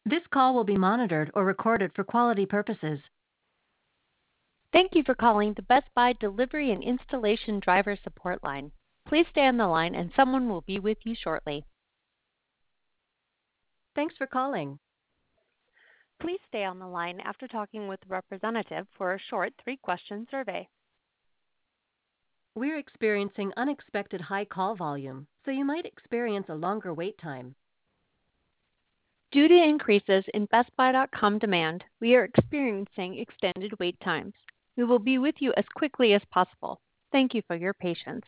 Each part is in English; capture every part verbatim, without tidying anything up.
This call will be monitored or recorded for quality purposes. Thank you for calling the Best Buy Delivery and Installation Driver Support Line. Please stay on the line and someone will be with you shortly. Thanks for calling. Please stay on the line after talking with a representative for a short three-question survey. We're experiencing unexpected high call volume, so you might experience a longer wait time. Due to increases in Best Buy dot com demand, we are experiencing extended wait times. We will be with you as quickly as possible. Thank you for your patience.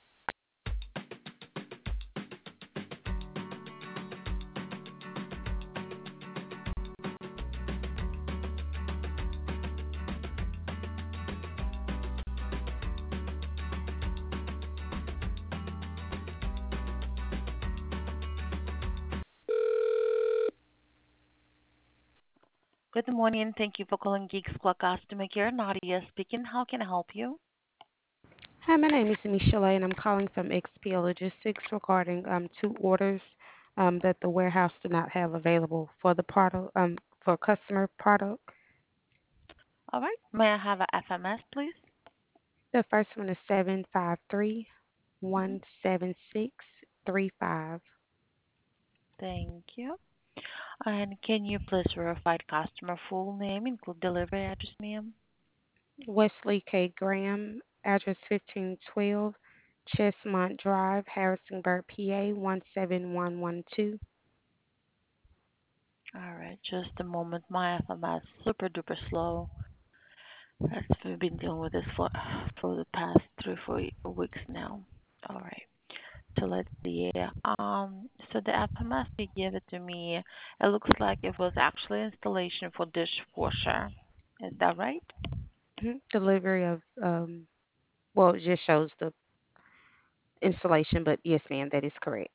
Good morning. Thank you for calling Geeks Club Customer Care. Nadia speaking. How can I help you? Hi, my name is Michelle, and I'm calling from X P Logistics regarding um, two orders um, that the warehouse did not have available for the product um, for customer product. All right. May I have a F M S, please? The first one is seven five three hmm one seven six three five. Thank you. And can you please verify the customer full name, include delivery address, ma'am? Wesley K. Graham, address fifteen twelve Chestmont Drive, Harrisonburg, P A one seven one one two. All right. Just a moment. My F M S super duper slow. That's, we've been dealing with this for for the past three four weeks now. All right. So let's see. Um, so the F M S you gave it to me, it looks like it was actually installation for dishwasher. Is that right? Delivery of um, well, it just shows the installation, but yes, ma'am, that is correct.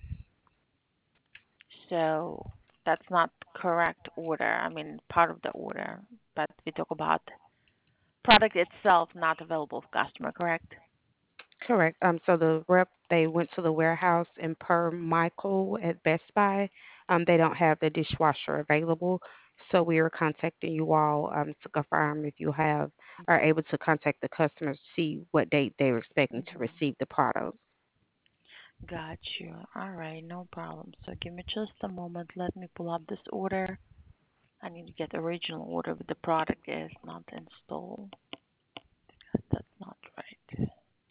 So that's not correct order. I mean, part of the order, but we talk about product itself not available for customer, correct? Correct. Um, so the rep they went to the warehouse, and per Michael at Best Buy, um, they don't have the dishwasher available. So we are contacting you all um, to confirm if you have are able to contact the customers to see what date they're expecting to hmm receive the product. Got you. All right, no problem. So give me just a moment. Let me pull up this order. I need to get the original order, but the product is not installed. That's not right.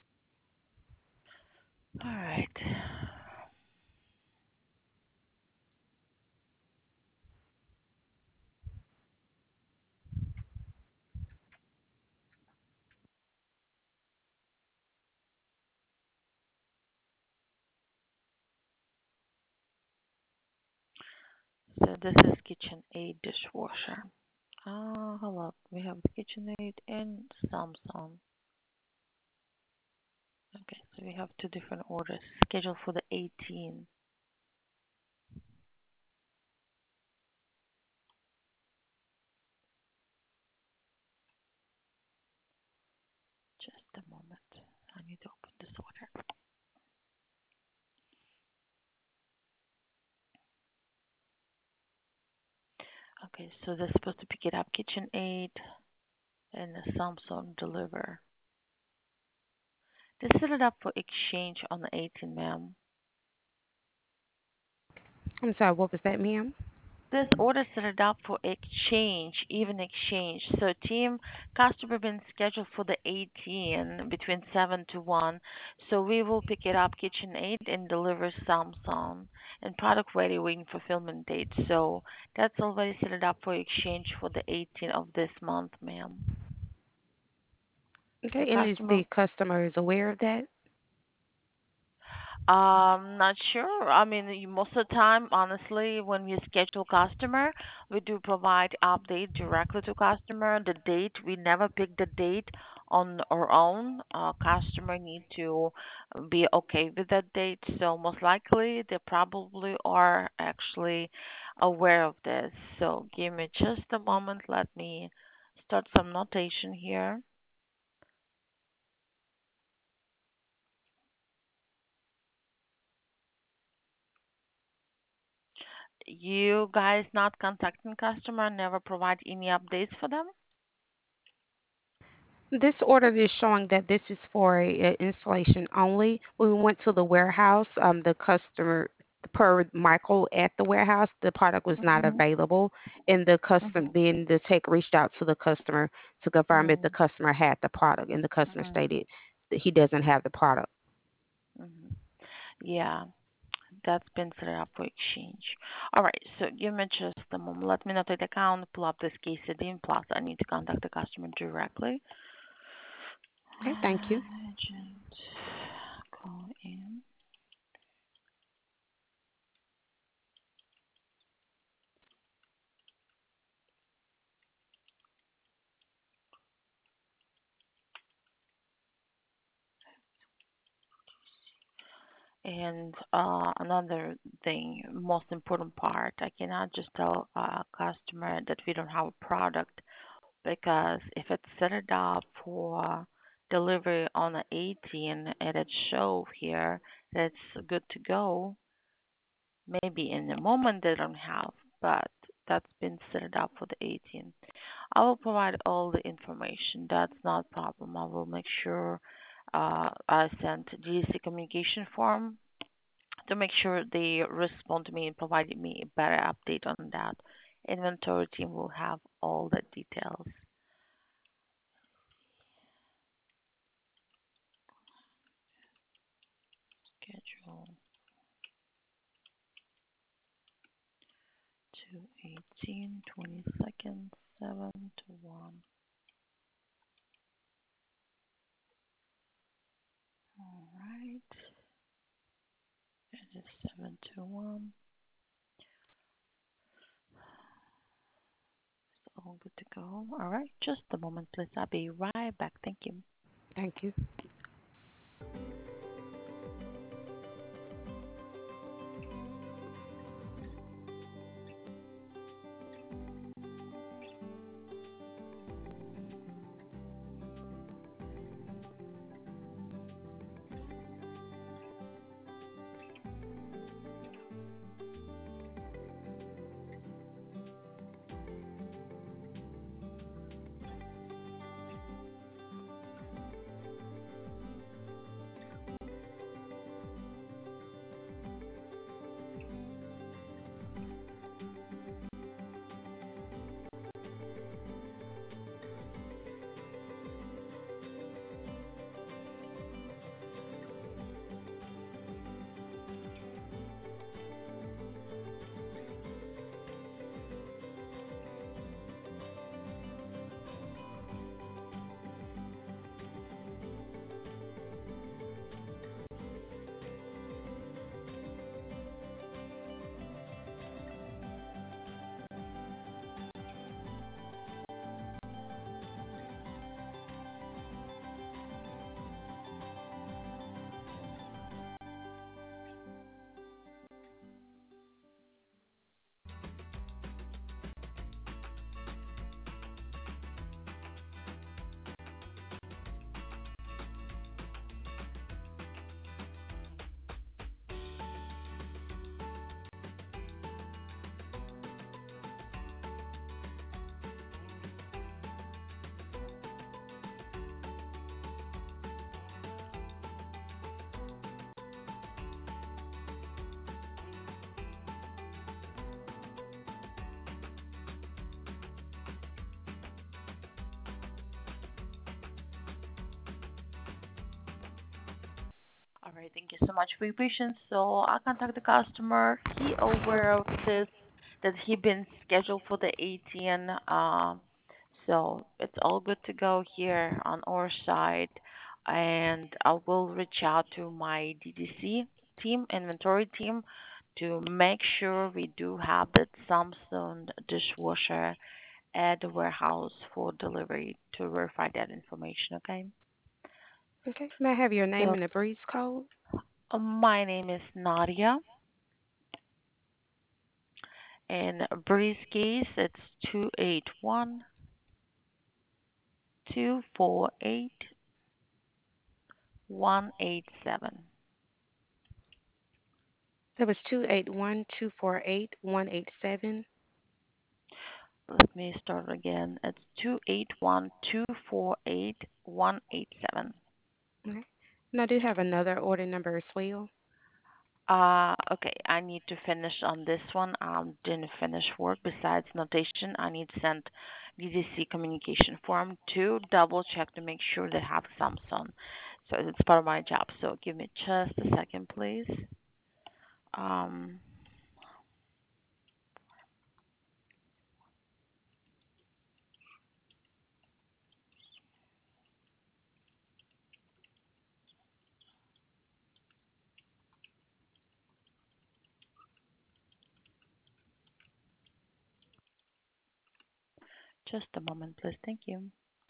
All right. So this is KitchenAid dishwasher. Oh, hello. We have KitchenAid and Samsung. Okay, so we have two different orders scheduled for the eighteenth. Just a moment. I need to open this order. Okay, so they're supposed to pick it up KitchenAid and the Samsung deliver. They set it up for exchange on the eighteenth, ma'am. I'm sorry, what was that, ma'am? This order set it up for exchange, even exchange. So team customer been scheduled for the eighteenth between seven to one. So we will pick it up KitchenAid and deliver Samsung and product ready waiting fulfillment date. So that's already set it up for exchange for the eighteenth of this month, ma'am. The Okay, and is customer the customer is aware of that? Um, not sure. I mean, you- most of the time, honestly, when we schedule customer, we do provide update directly to customer. The date, we never pick the date on our own. Uh, customer need to be okay with that date. So most likely, they probably are actually aware of this. So give me just a moment. Let me start some notation here. You guys not contacting customer, never provide any updates for them? This order is showing that this is for a, installation only. When we went to the warehouse, um, the customer, per Michael at the warehouse, the product was not Mhm. available, and the custom Mhm. then the tech reached out to the customer to confirm if the Mhm. customer had the product, and the customer Mhm. stated that he doesn't have the product. Mhm. Yeah, that's been set up for exchange. All right, so give me just a moment. Let me notate the account, pull up this case I D, and plus I need to contact the customer directly. Okay, thank you. Agent, call in. And uh, another thing, most important part, I cannot just tell a customer that we don't have a product because if it's set it up for delivery on the eighteenth and it show here that it's good to go, maybe in the moment they don't have, but that's been set up for the eighteenth. I will provide all the information. That's not a problem. I will make sure uh, I send G C communication form to make sure they respond to me and provide me a better update on that. Inventory team will have all the details. Schedule to eighteen, twenty seconds, seven to one. All right. It is seven to one. It's all good to go. All right. Just a moment, please. I'll be right back. Thank you. Thank you. All right. Thank you so much for your patience. So I'll contact the customer. He aware of this that he been scheduled for the eighteenth. Um, so it's all good to go here on our side, and I will reach out to my D D C team, inventory team, to make sure we do have that Samsung dishwasher at the warehouse for delivery to verify that information. Okay. Okay, may I have your name So and the breeze code? uh, my name is Nadia, and breeze case it's two eight one two four eight one eight seven. That was two eight one, two four eight, one eight seven. Let me start again. It's two eight one two four eight one eight seven. Okay. And I do have another order number as well. Uh, okay, I need to finish on this one. Um, didn't finish work. Besides notation, I need to send D D C communication form to double check to make sure they have Samsung. So it's part of my job. So give me just a second, please. Um, just a moment, please. Thank you.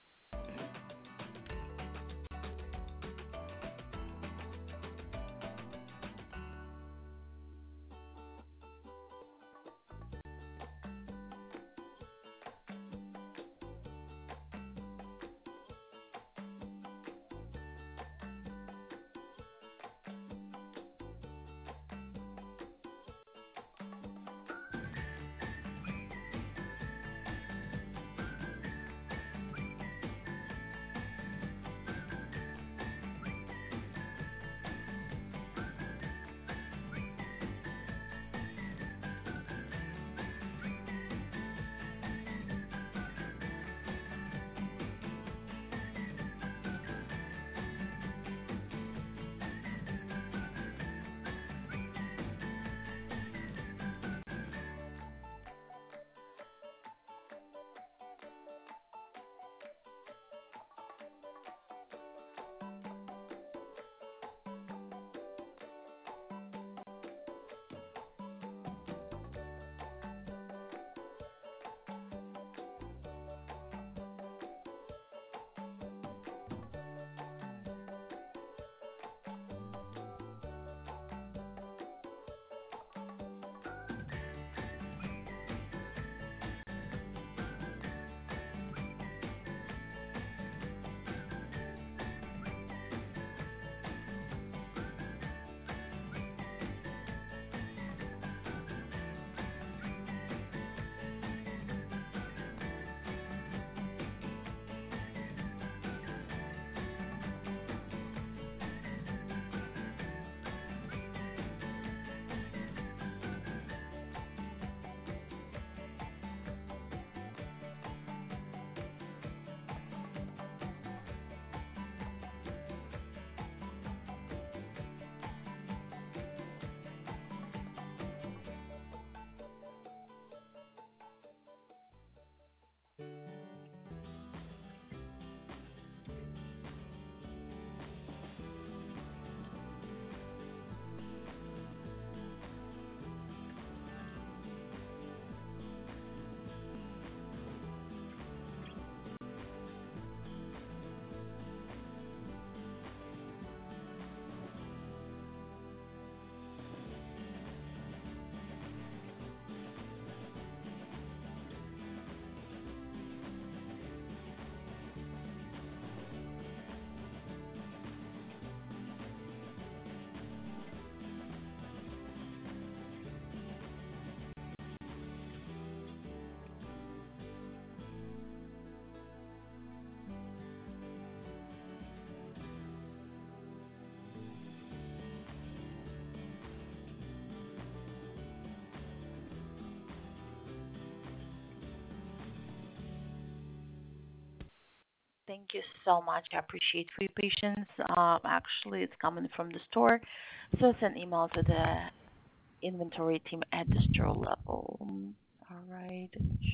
Thank you so much. I appreciate for your patience. Um, actually, it's coming from the store, so it's an email to the inventory team at the store level. All right.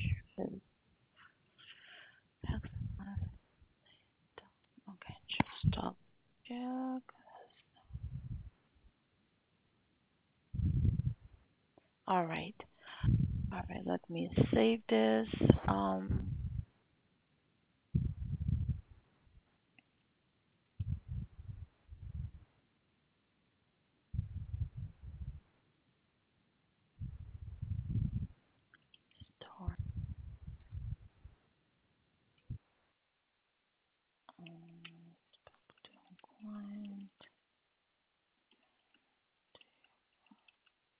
Okay, just stop. Check. All right. All right. Let me save this. Um, store. Um, client.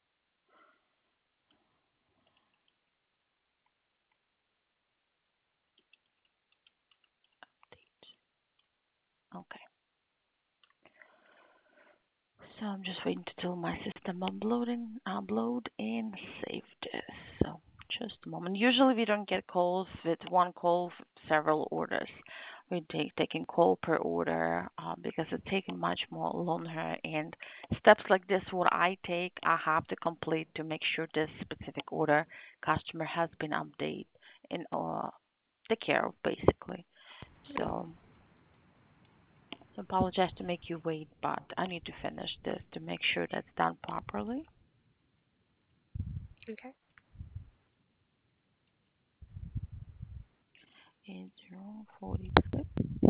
Okay. So I'm just waiting till my system uploading, upload and save this. So just a moment. Usually we don't get calls with one call, several orders. We take taking call per order uh, because it's taking much more longer. And steps like this, what I take, I have to complete to make sure this specific order customer has been updated and uh, take care of basically. So I apologize to make you wait, but I need to finish this to make sure that's done properly. Okay. Eight zero forty six.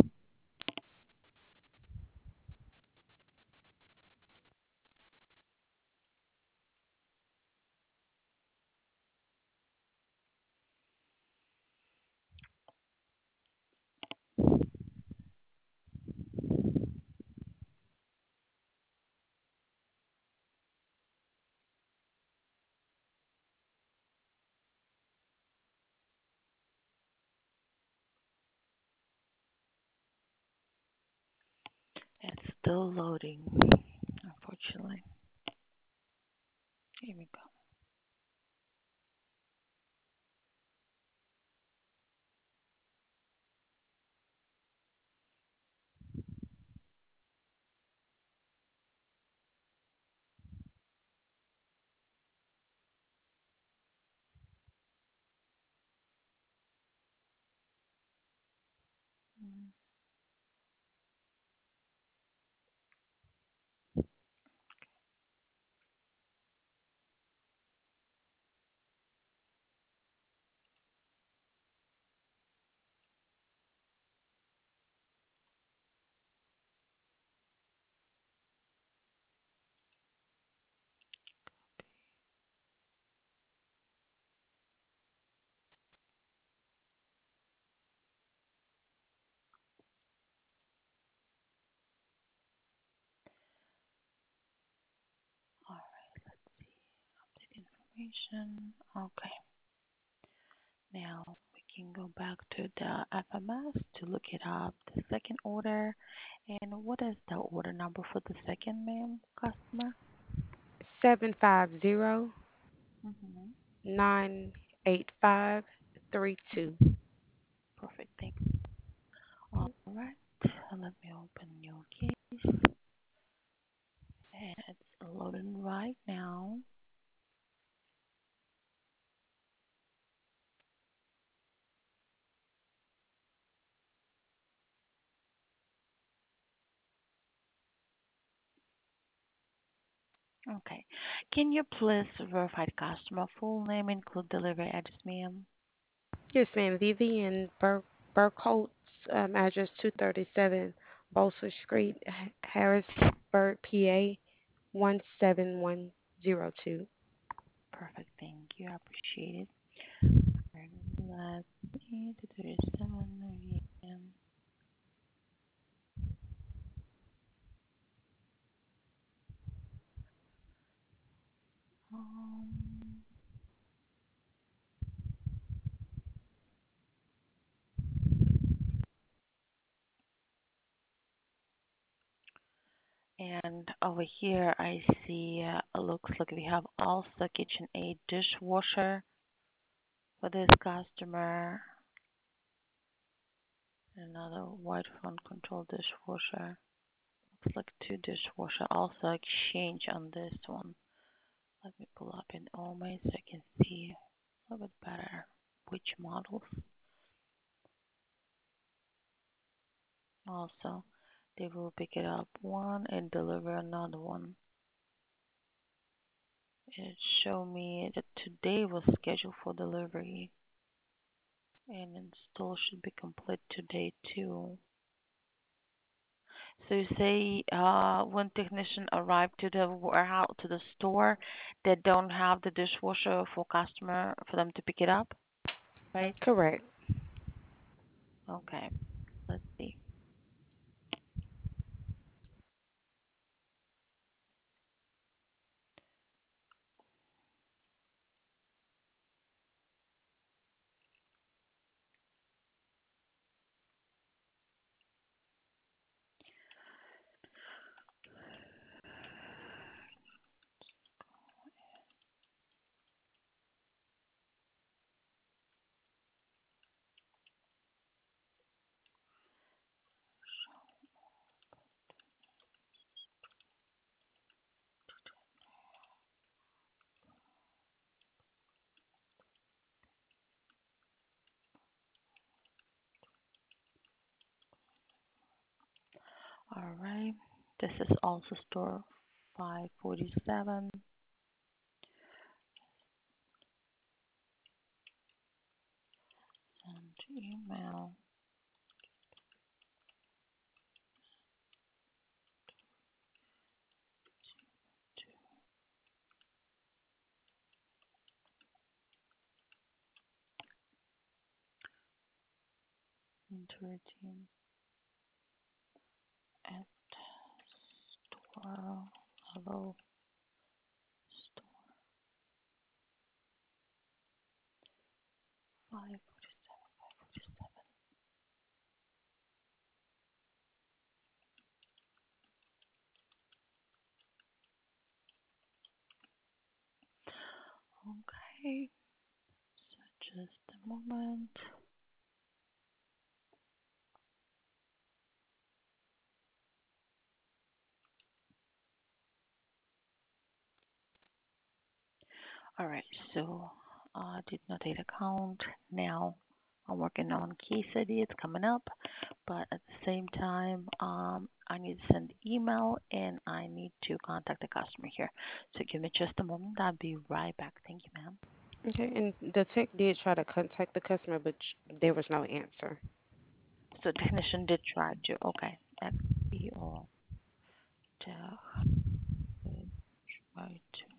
It's still loading, unfortunately. Here we go. Mm. All right, let's see. Update information. Okay. Now we can go back to the F M S to look it up, the second order. And what is the order number for the second, ma'am, customer? Seven five zero Mm-hmm. nine eight five three two. Perfect. Thank you. All right. Let me open your case. And it's loading right now. Okay. Can you please verify the customer full name, include delivery address, ma'am? Yes, ma'am. Vivian Bur- Burkholtz, um, address two thirty-seven Bolster Street, H- Harrisburg, P A one seven one zero two. Perfect. Thank you. I appreciate it. And let's see, two thirty-seven again. Um, and over here, I see uh, it looks like we have also KitchenAid dishwasher for this customer. Another white phone control dishwasher. Looks like two dishwasher also exchange on this one. Let me pull up in Omei so I can see a little bit better which models. Also, they will pick it up one and deliver another one. It showed me that today was scheduled for delivery and install should be complete today too. So you say uh, when technician arrived to the warehouse to the store, they don't have the dishwasher for customer for them to pick it up, right? Correct. Okay, let's see. All right. This is also store five forty-seven. Send email. Enter team at store level store five forty-seven five forty-seven. Okay. So just a moment. All right. So uh, did not date account. Now I'm working on case study. It's coming up, but at the same time, um, I need to send email and I need to contact the customer here. So give me just a moment. I'll be right back. Thank you, ma'am. Okay, and the tech did try to contact the customer, but sh- there was no answer. So technician did try to. Okay. X E O. Tech did try to.